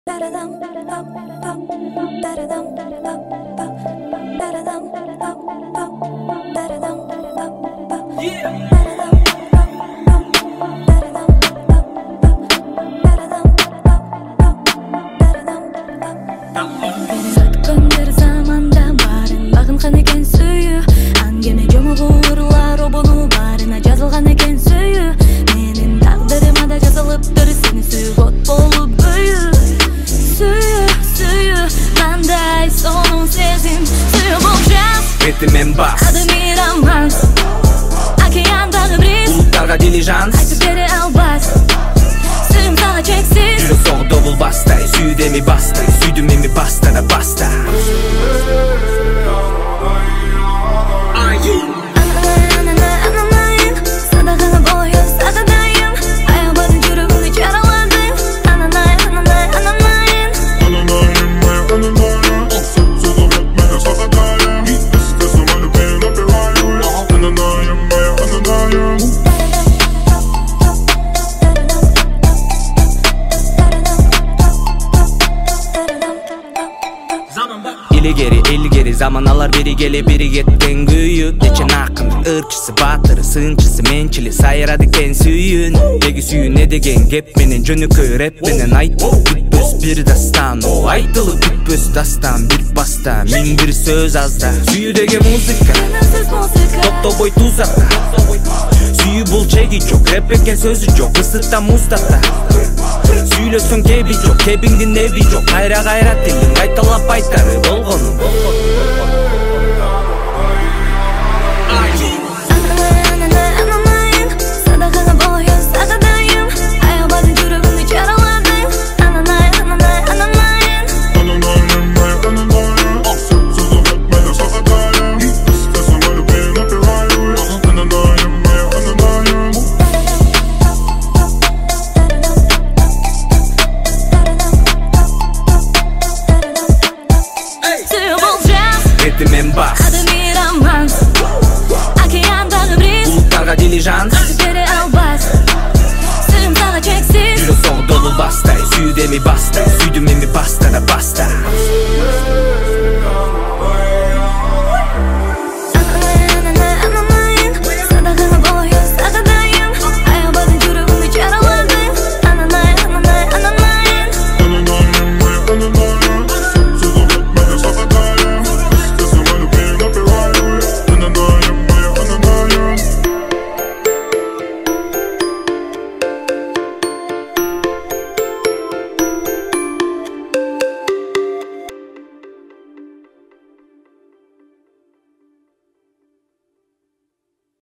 Өткөндөр заманда барын багынған экен сүйүү. Аңгеме жомугу урлар обону барына жазылган экен сүйүү. Менин тагдырыма да жазылыптыр сени сүйгөт болуп бүйүү. Сүйүү, кандай сонун сезим. Сүйүү бул жаз, Ритмен бас, адыми романс, океандагы бриз, булуттарга дилижанс. айтып бере албас, сүйүүм сага чексиз. Жүрөк согду бул бастай, сүйдү эми бастай, сүйдүм эми баста да баста. Илгери заман алар бери келе бери кеткен күйүк. Нечен акын ырчысы батыры сынчысы менчили сайрады кен сүйүүн. Деги сүйүү не деген кеп менен жөнөкөй рэп менен айтып бүтпөс бир дастан. О айтылып бүтпөс дастан бир баста миң бир сөз азда. Сүйүү деген музыка топтобой тузакта. Сүйүү бул чеги жок, рэп экен сөзү жок, ысытта муздата. Сүйлөсөң кеби жок, кебиңдин неби жок, кайра тилиң айталап айтары болгону. Ритмен бас, адыми романс, океандагы бриз, булуттарга дилижанс. айтып бере албас, сүйүүм сага чексиз. Жүрөк согду бул бастай, сүйдү эми бастай, сүйдүм эми баста да баста.